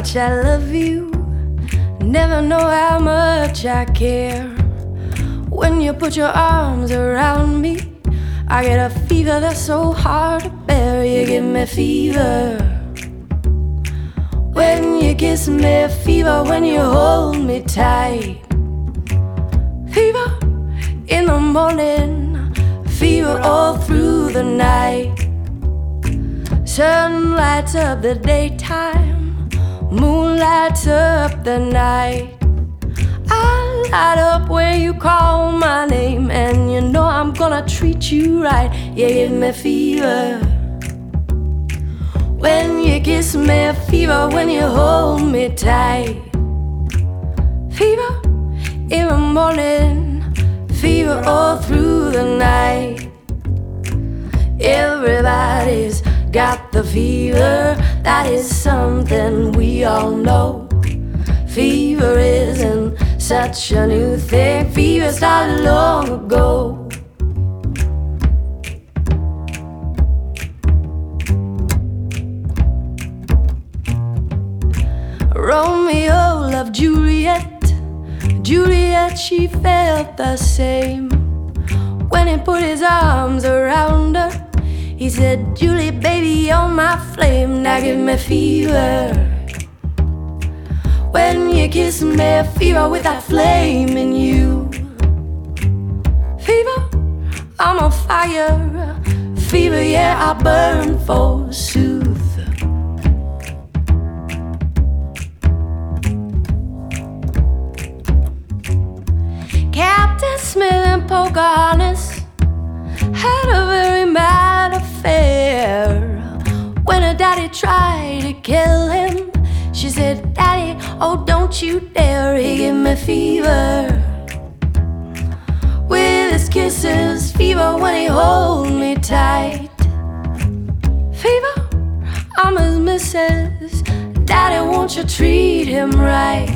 much I love you, never know how much I care. When you put your arms around me, I get a fever that's so hard to bear. You give me fever when you kiss me, fever when you hold me tight. Fever in the morning, fever all through the night. Sun lights up the daytime, moon lights up the night. I light up when you call my name, and you know I'm gonna treat you right. You give me fever when you kiss me, fever when you hold me tight. Fever in the morning, fever all through the night. Everybody's got the fever, that is something we all know. Fever isn't such a new thing, fever started long ago. Romeo loved Juliet, Juliet, she felt the same. When he put his arms around her, he said, Julie, baby, you're my flame, now give me fever. When you kiss me, fever with that flame in you. Fever, I'm on fire. Fever, yeah, I burn forsooth. Captain Smith and Pocahontas had a very mad affair. When her daddy tried to kill him, she said, Daddy, oh don't you dare. He give me fever with his kisses, fever when he hold me tight. Fever, I'm his missus, Daddy, won't you treat him right.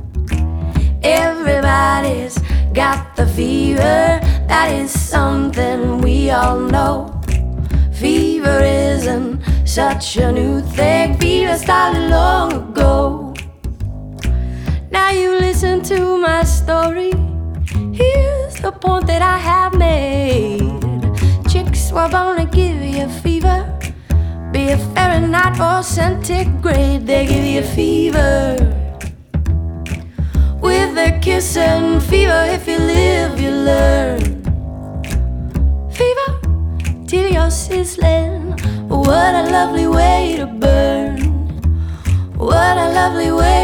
Everybody's got the fever, that is something we all know. Fever isn't such a new thing, fever started long ago. Now you listen to my story, here's the point that I have made. Chicks were born to give you fever, be it Fahrenheit or centigrade, they give you fever with a kiss and fever. If you live, you learn. Fever till you're sizzling. What a lovely way to burn. What a lovely way